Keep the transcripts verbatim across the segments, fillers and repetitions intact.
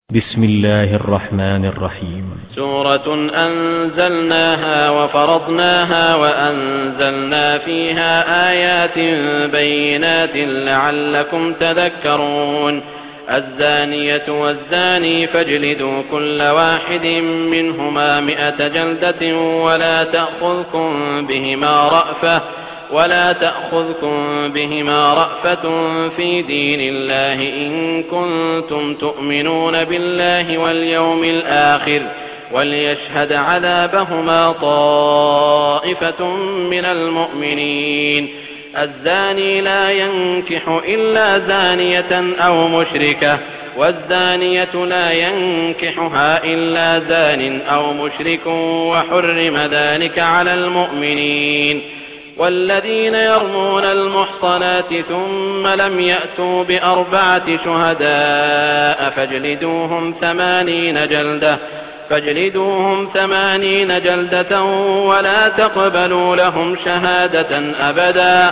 بسم الله الرحمن الرحيم. سورة أنزلناها وفرضناها وأنزلنا فيها آيات بينات لعلكم تذكرون. الزانية والزاني فاجلدوا كل واحد منهما مئة جلدة ولا تأخذكم بهما رأفة ولا تأخذكم بهما رأفة في دين الله إن كنتم تؤمنون بالله واليوم الآخر وليشهد عذابهما طائفة من المؤمنين. الزاني لا ينكح إلا زانية أو مشركة والزانية لا ينكحها إلا زان أو مشرك وحرم ذلك على المؤمنين. والذين يرمون المحصنات ثم لم يأتوا بأربعة شهداء فاجلدوهم ثمانين جلدة فاجلدوهم ثمانين جلدة ولا تقبلوا لهم شهادة أبدا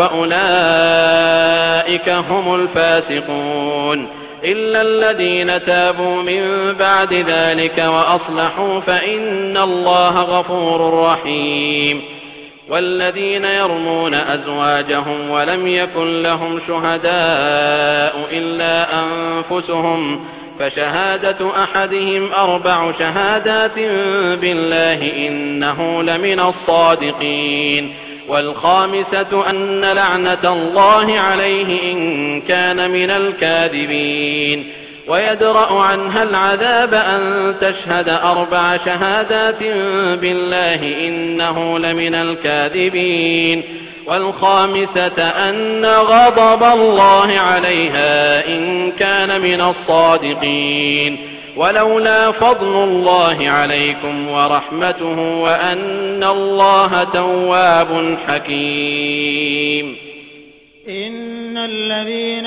وأولئك هم الفاسقون إلا الذين تابوا من بعد ذلك وأصلحوا فإن الله غفور رحيم. والذين يرمون أزواجهم ولم يكن لهم شهداء إلا أنفسهم فشهادة أحدهم أربع شهادات بالله إنه لمن الصادقين. والخامسة أن لعنة الله عليه إن كان من الكاذبين. ويدرأ عنها العذاب أن تشهد أربع شهادات بالله إنه لمن الكاذبين. والخامسة أن غضب الله عليها إن كان من الصادقين. ولولا فضل الله عليكم ورحمته وأن الله تواب حكيم. إن الذين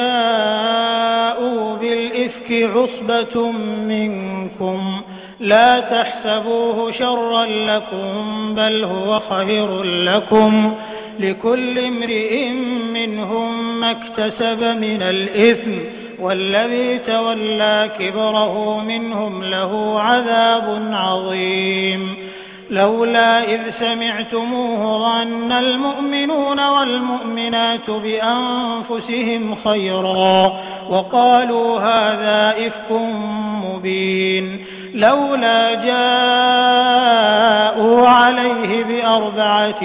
جاءوا بالإفك عصبة منكم لا تحسبوه شرا لكم بل هو خير لكم لكل امرئ منهم ما اكتسب من الإثم والذي تولى كبره منهم له عذاب عظيم. لولا إذ سمعتموه ظن المؤمنون والمؤمنات بأنفسهم خيرا وقالوا هذا إفك مبين. لولا جاءوا عليه بأربعة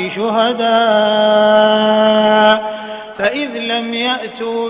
شهداء فإذ لم يأتوا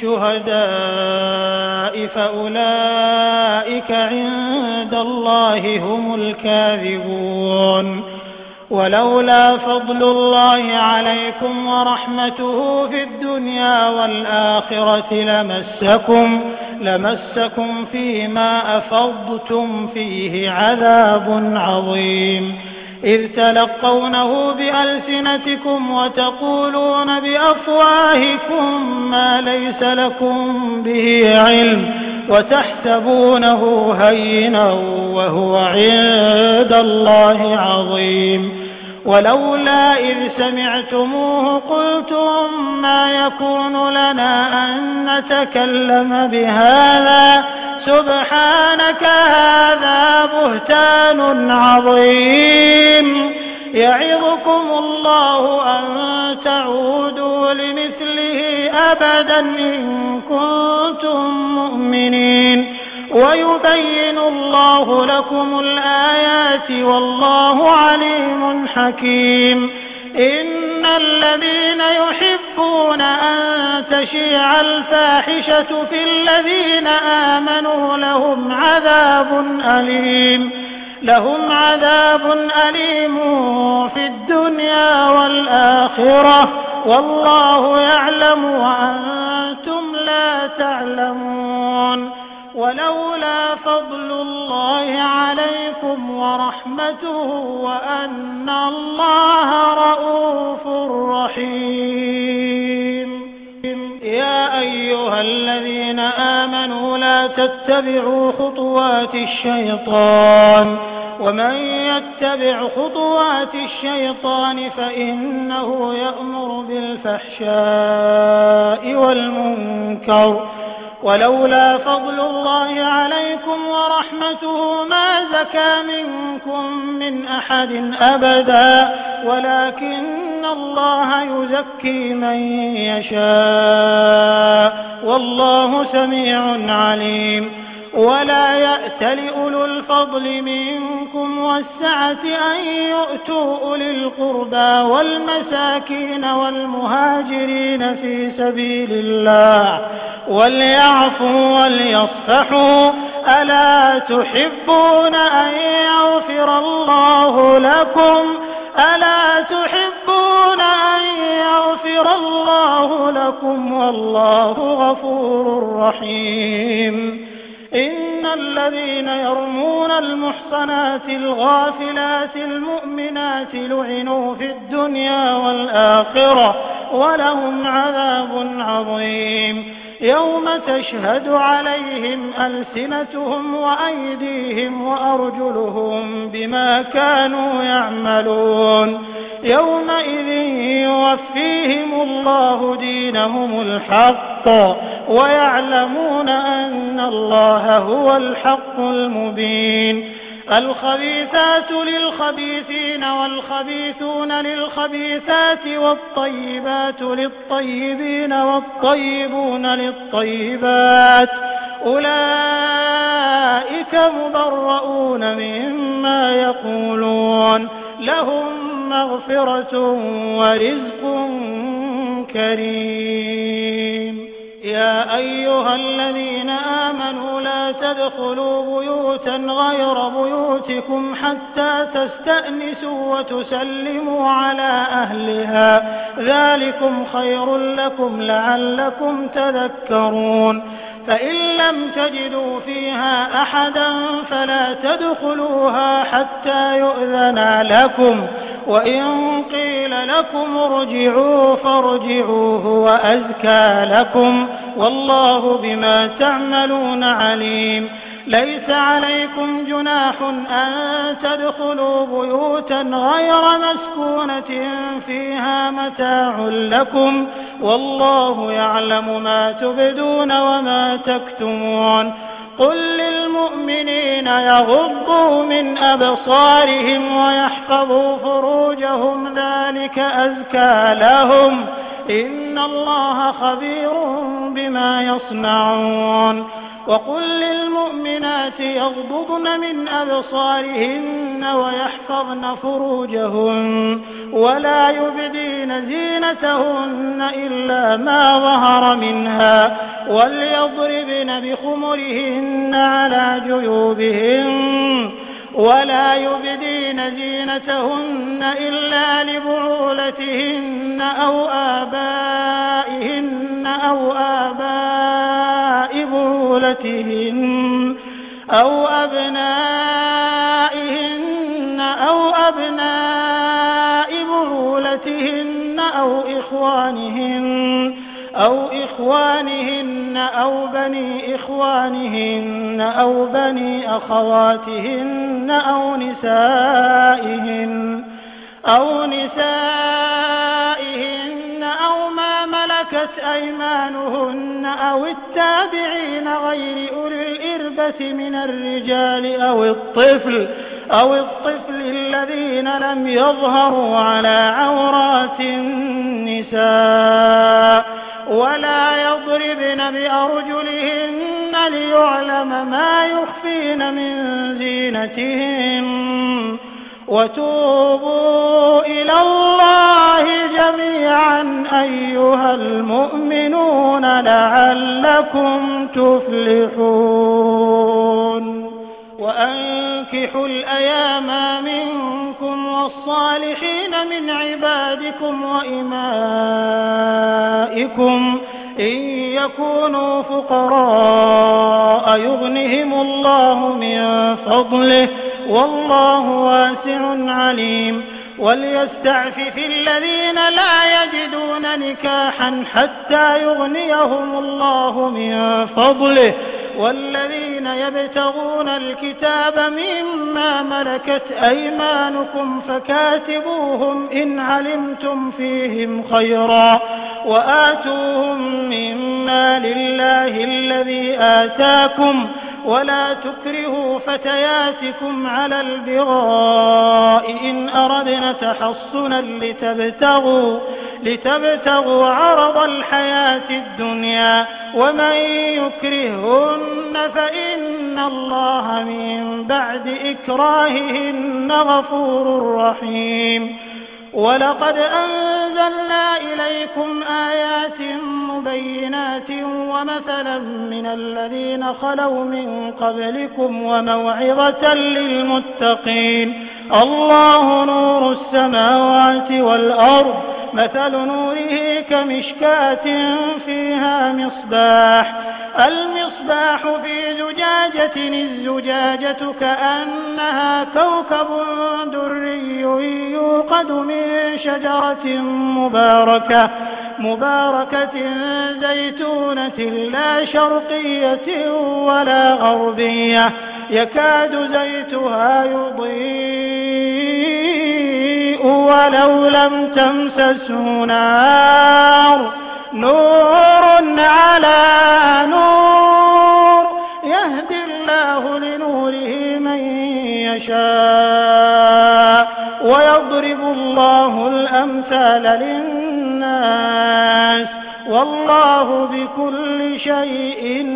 بالشهداء فأولئك عند الله هم الكاذبون. ولولا فضل الله عليكم ورحمته في الدنيا والآخرة لمسكم لمسكم فيما أفضتم فيه عذاب عظيم. إذ تلقونه بألسنتكم وتقولون بأفواهكم ما ليس لكم به علم وتحسبونه هينا وهو عند الله عظيم. ولولا إذ سمعتموه قلتم ما يكون لنا أن نتكلم بهذا سبحانك هذا بهتان عظيم. يعظكم الله أن تعودوا لمثله أبدا إن كنتم مؤمنين ويبين الله لكم الآيات والله عليم حكيم. إن الذين يحبون أن تشيع الفاحشة في الذين آمنوا لهم عذاب أليم لهم عذاب أليم في الدنيا والآخرة والله يعلم وأنتم لا تعلمون. ولولا فضل الله عليكم ورحمته وأن الله رءوف رحيم. يا أيها الذين آمنوا لا تتبعوا خطوات الشيطان ومن يتبع خطوات الشيطان فإنه يأمر بالفحشاء والمنكر ولولا فضل الله عليكم منكم ورحمته ما زكى منكم من أحد أبدا ولكن الله يزكي من يشاء والله سميع عليم ولا يأت لأولو الفضل منكم والسعة أن يؤتوا أولي القربى والمساكين والمهاجرين في سبيل الله وليعفوا وليصفحوا ألا تحبون أن يغفر الله لكم ألا تحبون أن يغفر الله لكم والله غفور رحيم إن الذين يرمون المحصنات الغافلات المؤمنات لعنوا في الدنيا والآخرة ولهم عذاب عظيم يوم تشهد عليهم ألسنتهم وأيديهم وأرجلهم بما كانوا يعملون يومئذ يوفيهم الله دينهم الحق ويعلمون أن الله هو الحق المبين الخبيثات للخبيثين والخبيثون للخبيثات والطيبات للطيبين والطيبون للطيبات أولئك مبرؤون مما يقولون لهم مغفرة ورزق كريم يا أيها الذين آمنوا لا تدخلوا بيوتا غير بيوتكم حتى تستأنسوا وتسلموا على أهلها ذلكم خير لكم لعلكم تذكرون فإن لم تجدوا فيها أحدا فلا تدخلوها حتى يؤذن لكم وإن قيل لكم ارجعوا فارجعوا هو أزكى لكم والله بما تعملون عليم ليس عليكم جناح أن تدخلوا بيوتا غير مسكونة فيها متاع لكم والله يعلم ما تبدون وما تكتمون قل للمؤمنين يغضوا من أبصارهم ويحفظوا فروجهم ذلك أزكى لهم إن الله خبير بما يصنعون وقل للمؤمنات يغضضن من أبصارهن ويحفظن فروجهن ولا يبدين زينتهن إلا ما ظهر منها وليضربن بخمرهن على جيوبهن ولا يبدين زينتهن إلا لبعولتهن أو آبائهن أو آباء بعولتهن أو أبنائهن أو أبناء بعولتهن أو إخوانهن أو إخوانهن أو بني إخوانهن أو بني أخواتهن أو نسائهن أو نسائهن أو ما ملكت أيمانهن أو التابعين غير أولي الإربة من الرجال أو الطفل أو الطفل الذين لم يظهروا على عورات النساء ولا يضربن بأرجلهن ليعلم ما يخفين من زينتهن وتوبوا إلى الله جميعا أيها المؤمنون لعلكم تفلحون وأنكحوا الأيام منكم والصالحين من عبادكم وإمائكم إن يكونوا فقراء يغنهم الله من فضله والله واسع عليم وليستعفف الذين لا يجدون نكاحا حتى يغنيهم الله من فضله والذين يبتغون الكتاب مما ملكت أيمانكم فكاتبوهم إن علمتم فيهم خيرا وآتوهم مما لله الذي آتاكم ولا تكرهوا فتياتكم على البغاء إن أردنا تحصنا لتبتغوا, لتبتغوا عرض الحياة الدنيا ومن يكرههن فإن الله من بعد إكراههن غفور رحيم. ولقد أنزلنا إليكم آيات مبينات ومثلا من الذين خلوا من قبلكم وموعظة للمتقين. الله نور السماوات والأرض مثل نوره كمشكاة فيها مصباح المصباح في زجاجة الزجاجة كأنها كوكب دري يوقد من شجرة مباركة مباركة زيتونة لا شرقية ولا غربية يكاد زيتها يضيء ولو لم تمسسه نار نور على نور يهدي الله لنوره من يشاء ويضرب الله الأمثال للناس والله بكل شيء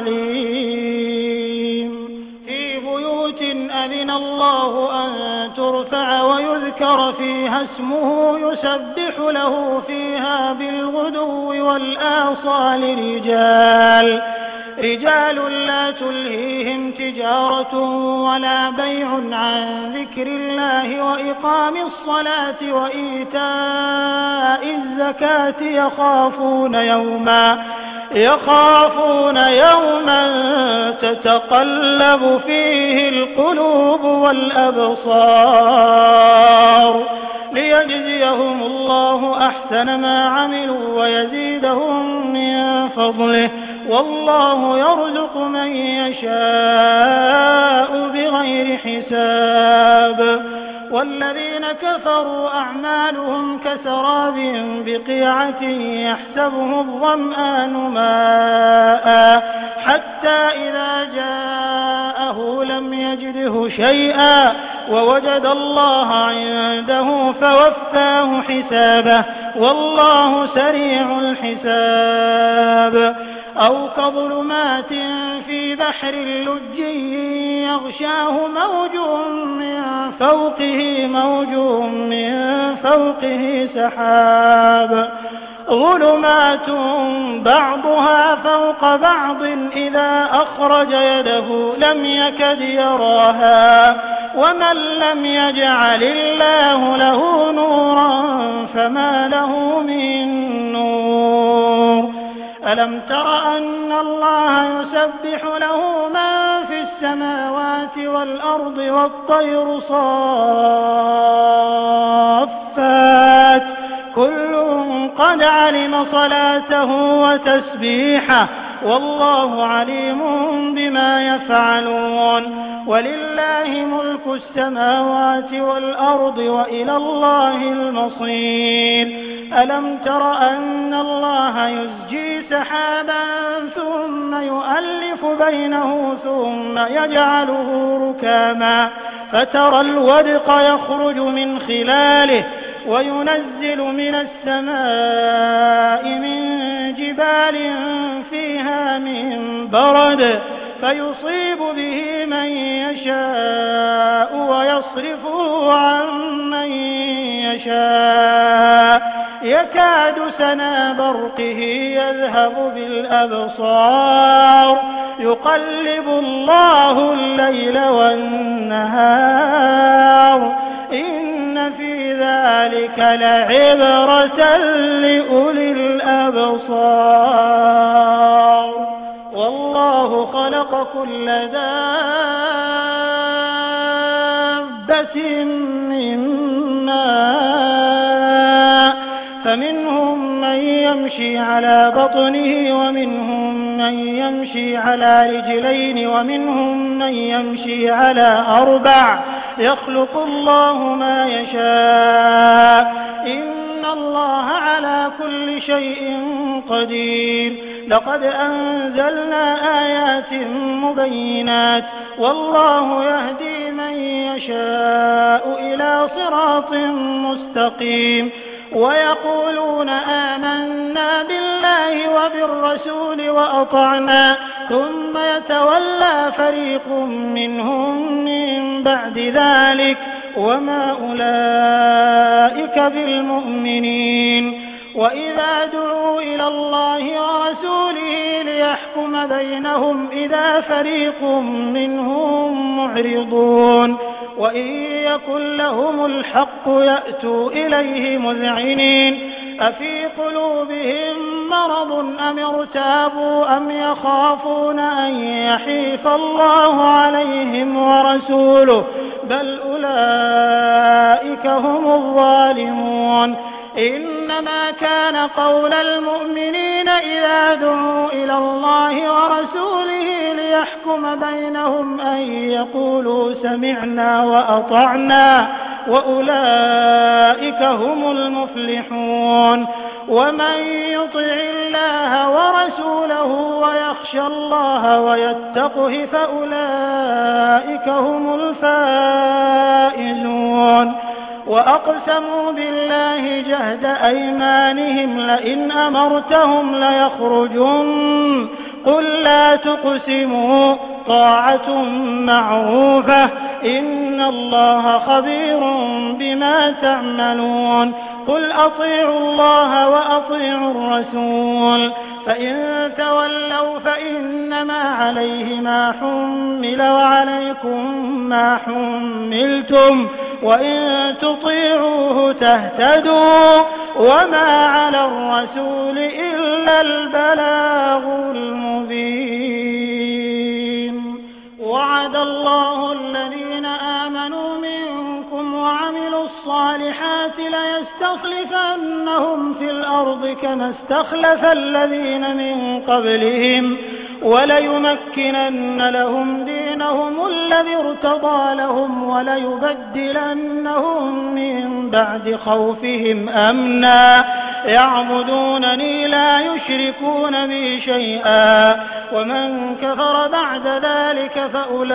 عليم. في بيوت أذن الله أن ترفع ويذكر فيها اسمه يسبح له فيها بالغدو والآصال رجال رجال لا تلهيهم تجارة ولا بيع عن ذكر الله وإقام الصلاة وإيتاء الزكاة يخافون يوما يخافون يوما تتقلب فيه القلوب والأبصار ليجزيهم الله أحسن ما عملوا ويزيدهم من فضله والله يرزق من يشاء بغير حساب. والذين كفروا أعمالهم كسراب بقيعة يحسبه الظمآن ماء حتى إذا جاءه لم يجده شيئا ووجد الله عنده فوفاه حسابه والله سريع الحساب. أو كظلمات في بحر اللج يغشاه موج من فوقه موج من فوقه سحاب ظلمات بعضها فوق بعض إذا أخرج يده لم يكد يراها ومن لم يجعل الله له نورا فما له من نور. ألم تر أن الله يسبح له من في السماوات والأرض والطير صافات كل قد علم صلاته وتسبيحه والله عليم بما يفعلون. ولله ملك السماوات والأرض وإلى الله المصير. ألم تر أن الله يزجي سحابا ثم يؤلف بينه ثم يجعله ركاما فترى الودق يخرج من خلاله وينزل من السماء من جبال فيها من برد فيصيب به من يشاء ويصرفه عن من يشاء يكاد سنا برقه يذهب بالأبصار يقلب الله الليل والنهار إن في ذلك لعبرة لأولي الأبصار. والله خلق كل دابة من ماء فمنهم من يمشي على بطنه ومنهم من يمشي على رجلين ومنهم من يمشي على أربع يخلق الله ما يشاء إن الله على كل شيء قدير. لقد أنزلنا آيات مبينات والله يهدي من يشاء إلى صراط مستقيم ويقولون آمنا بالله وبالرسول وأطعنا ثم يتولى فريق منهم من بعد ذلك وما أولئك بالمؤمنين وإذا دعوا إلى الله ورسوله ليحكم بينهم إذا فريق منهم معرضون وإن يكن لهم الحق يأتوا إليه مذعنين أفي قلوبهم مرض أم ارتابوا أم يخافون أن يحيف الله عليهم ورسوله بل أولئك هم الظالمون إنما كان قول المؤمنين إذا دعوا إلى الله ورسوله ليحكم بينهم أن يقولوا سمعنا وأطعنا وأولئك هم المفلحون ومن يطع الله ورسوله ويخشى الله ويتقه فأولئك هم الفائزون وأقسموا بالله جهد أيمانهم لئن أمرتهم ليخرجون قل لا تقسموا طاعة معروفة إن الله خبير بما تعملون قل أطيعوا الله وأطيعوا الرسول فإن تولوا فإنما عليه ما حمل وعليكم ما حملتم وإن تطيعوه تهتدوا وما على الرسول إلا البلاغ المبين وعد الله الذين آمنوا منكم وعملوا الصالحات ليستخلفنهم في الأرض كما استخلف الذين من قبلهم وليمكنن لهم دينهم الذي ارتضى لهم وليبدلنهم من بعد خوفهم أمنا يعبدونني لا يشركون بي شيئا ومن كفر بعد ذلك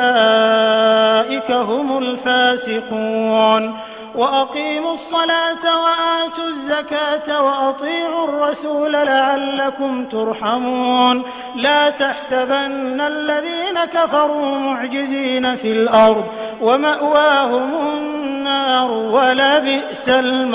فأولئك هم الفاسقون وأقيموا الصلاة وآتوا الزكاة وأطيعوا الرسول لعلكم ترحمون لا تحسبن الذين كفروا معجزين في الأرض ومأواهم النار ولبئس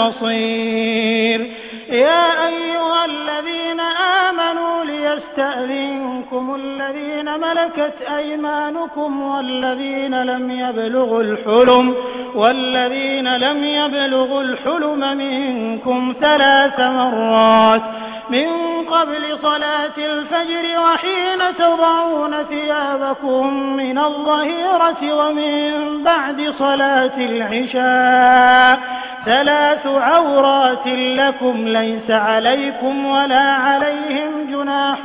المصير يا أيها الذين آمنوا ليستأذنكم الذين ملكت أيمانكم والذين لم يبلغوا الحلم والذين لم يبلغوا الحلم منكم ثلاث مرات من قبل صلاة الفجر وحين تضعون ثيابكم من الظهيرة ومن بعد صلاة العشاء ثلاث عورات لكم ليس عليكم ولا عليهم جناح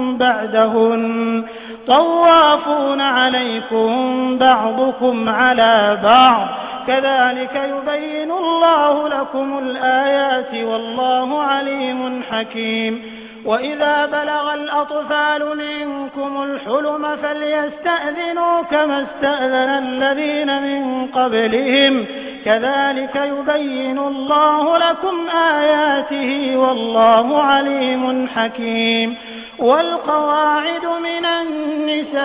بعدهن طوافون عليكم بعضكم على بعض كذلك يبين الله لكم الآيات والله عليم حكيم وإذا بلغ الأطفال منكم الحلم فليستأذنوا كما استأذن الذين من قبلهم كذلك يبين الله لكم آياته والله عليم حكيم والقواعد من النساء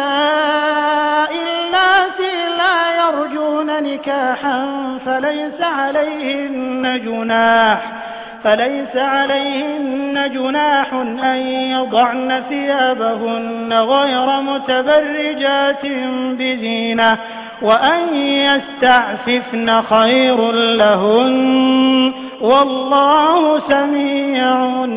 اللاتي لا يرجون نكاحا فليس عليهن جناح فليس عليهن جناح أن يضعن ثيابهن غير متبرجات بزينة وأن يستعففن خير لهن والله سميع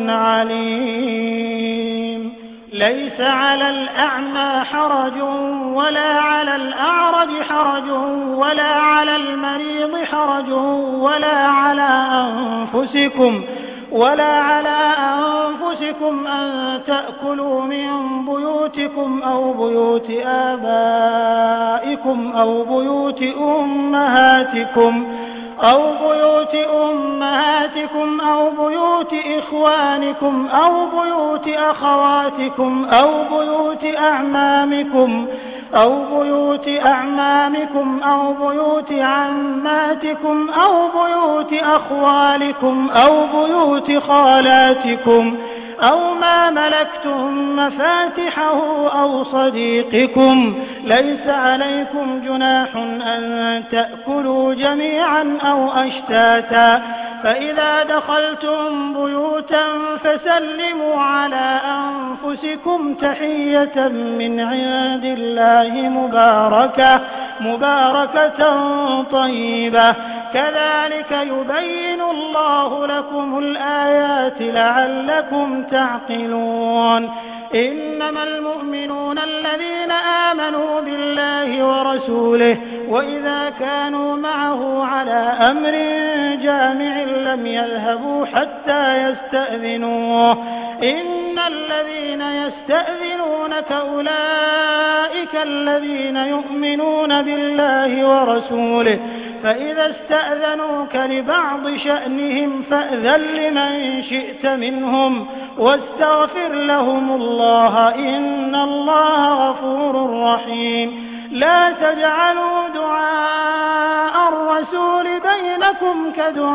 عليم ليس على الأعمى حرج ولا على الأعرج حرج ولا على المريض حرج ولا على أنفسكم ولا على أنفسكم أن تأكلوا من بيوتكم أو بيوت آبائكم أو بيوت أمهاتكم أو بيوت أمهاتكم أو بيوت إخوانكم أو بيوت أخواتكم أو بيوت أعمامكم أو بيوت أعمامكم أو بيوت عماتكم أو بيوت أخوالكم أو بيوت خالاتكم أو ما ملكتم مفاتحه أو صديقكم. ليس عليكم جناح أن تأكلوا جميعا أو أشتاتا، فإذا دخلتم بيوتا فسلموا على أنفسكم تحية من عند الله مباركة مباركة طيبة، كذلك يبين الله لكم الآيات لعلكم تعقلون. إنما المؤمنون الذين آمنوا بالله ورسوله وإذا كانوا معه على أمر جامع لم يذهبوا حتى يستأذنوه. إن الذين يستأذنونك أولئك الذين يؤمنون بالله ورسوله، فإذا استأذنوك لبعض شأنهم فأذن لمن شئت منهم واستغفر لهم الله إن الله غفور رحيم. لا تجعلوا دعاء الرسول بينكم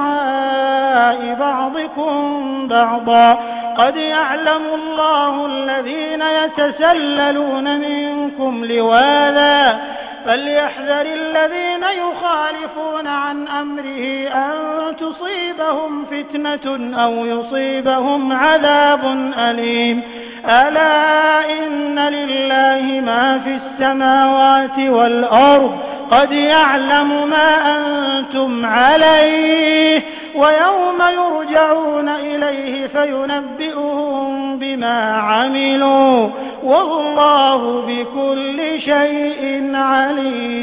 كدعاء بعضكم بعضا، قد يعلم الله الذين يتسللون منكم لواذا، فليحذر الذين يخالفون عن أمره أن تصيبهم فتنة أو يصيبهم عذاب أليم. ألا إن لله ما في السماوات والأرض، قد يعلم ما أنتم عليه، ويوم يرجعون إليه فينبئهم بما عملوا، والله بكل شيء عليم.